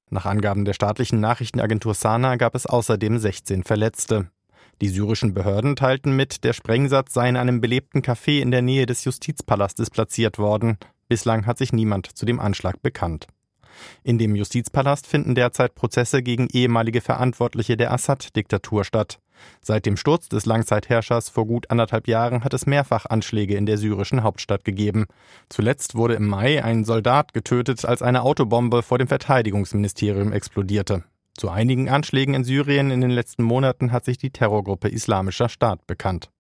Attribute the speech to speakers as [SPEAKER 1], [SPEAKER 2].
[SPEAKER 1] Nach Angaben der staatlichen Nachrichtenagentur Sana gab es außerdem 16 Verletzte. Die syrischen Behörden teilten mit, der Sprengsatz sei in einem belebten Café in der Nähe des Justizpalastes platziert worden. Bislang hat sich niemand zu dem Anschlag bekannt. In dem Justizpalast finden derzeit Prozesse gegen ehemalige Verantwortliche der Assad-Diktatur statt. Seit dem Sturz des Langzeitherrschers vor gut 1,5 Jahren hat es mehrfach Anschläge in der syrischen Hauptstadt gegeben. Zuletzt wurde im Mai ein Soldat getötet, als eine Autobombe vor dem Verteidigungsministerium explodierte. Zu einigen Anschlägen in Syrien in den letzten Monaten hat sich die Terrorgruppe Islamischer Staat bekannt.